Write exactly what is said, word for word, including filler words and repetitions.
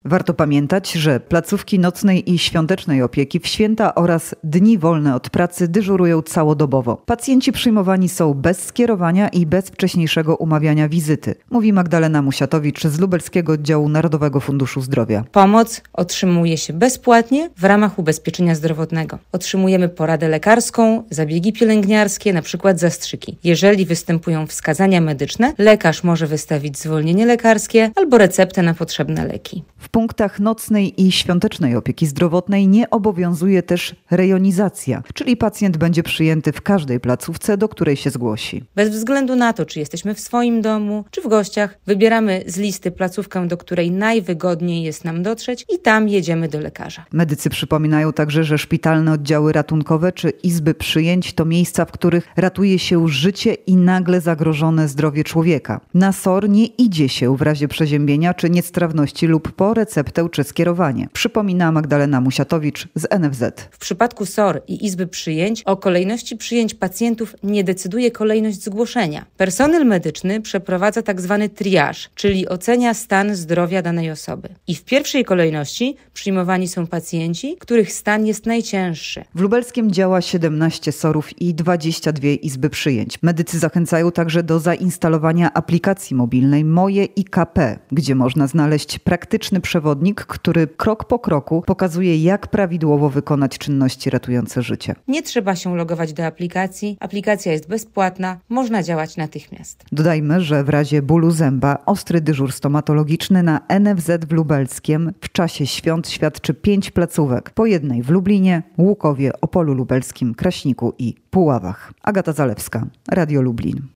Warto pamiętać, że placówki nocnej i świątecznej opieki w święta oraz dni wolne od pracy dyżurują całodobowo. Pacjenci przyjmowani są bez skierowania i bez wcześniejszego umawiania wizyty, mówi Magdalena Musiatowicz z Lubelskiego Oddziału Narodowego Funduszu Zdrowia. Pomoc otrzymuje się bezpłatnie w ramach ubezpieczenia zdrowotnego. Otrzymujemy poradę lekarską, zabiegi pielęgniarskie, np. zastrzyki. Jeżeli występują wskazania medyczne, lekarz może wystawić zwolnienie lekarskie albo receptę na potrzebne leki. W punktach nocnej i świątecznej opieki zdrowotnej nie obowiązuje też rejonizacja, czyli pacjent będzie przyjęty w każdej placówce, do której się zgłosi. Bez względu na to, czy jesteśmy w swoim domu, czy w gościach, wybieramy z listy placówkę, do której najwygodniej jest nam dotrzeć i tam jedziemy do lekarza. Medycy przypominają także, że szpitalne oddziały ratunkowe czy izby przyjęć to miejsca, w których ratuje się życie i nagle zagrożone zdrowie człowieka. Na S O R nie idzie się w razie przeziębienia czy niestrawności lub po receptę czy skierowanie. Przypomina Magdalena Musiatowicz z N F Z. W przypadku S O R i izby przyjęć o kolejności przyjęć pacjentów nie decyduje kolejność zgłoszenia. Personel medyczny przeprowadza tzw. triaż, czyli ocenia stan zdrowia danej osoby. I w pierwszej kolejności przyjmowani są pacjenci, których stan jest najcięższy. W Lubelskiem działa siedemnaście S O R-ów i dwadzieścia dwie izby przyjęć. Medycy zachęcają także do zainstalowania aplikacji mobilnej Moje I K P, gdzie można znaleźć praktyczny przewodnik, który krok po kroku pokazuje, jak prawidłowo wykonać czynności ratujące życie. Nie trzeba się logować do aplikacji. Aplikacja jest bezpłatna, można działać natychmiast. Dodajmy, że w razie bólu zęba ostry dyżur stomatologiczny na N F Z w Lubelskiem w czasie świąt świadczy pięć placówek. Po jednej w Lublinie, Łukowie, Opolu Lubelskim, Kraśniku i Puławach. Agata Zalewska, Radio Lublin.